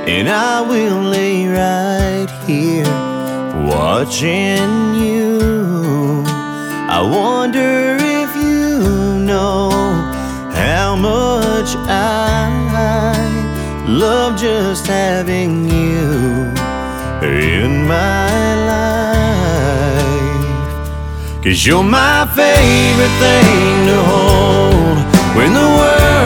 and I will lay right here watching you. I wonder if you know how much I love just having you in my life. 'Cause you're my favorite thing to hold when the world